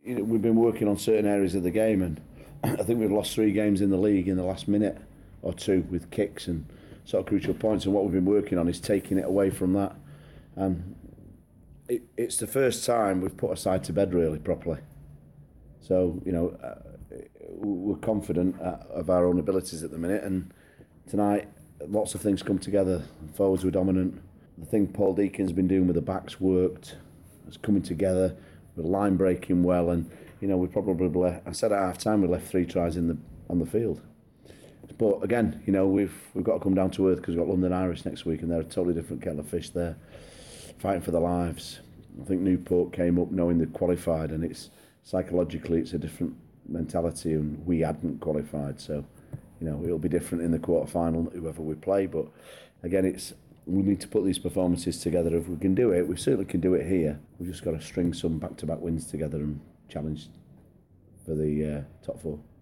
we've been working on certain areas of the game, and I think we've lost 3 games in the league in the last minute or 2 with kicks and sort of crucial points. And what we've been working on is taking it away from that. And it's the first time we've put a side to bed really properly. So we're confident of our own abilities at the minute. And tonight, lots of things come together. Forwards were dominant. The thing Paul Deacon's been doing with the backs worked. It's coming together. We're line breaking well, and we probably I said at half time we left 3 tries on the field. But again, we've got to come down to earth because we've got London Irish next week, and they're a totally different kettle of fish. They're fighting for their lives. I think Newport came up knowing they qualified, and it's psychologically it's a different mentality, and we hadn't qualified, so it'll be different in the quarter final whoever we play. But again, we need to put these performances together. If we can do it, we certainly can do it here. We've just got to string some back-to-back wins together and challenge for the top 4.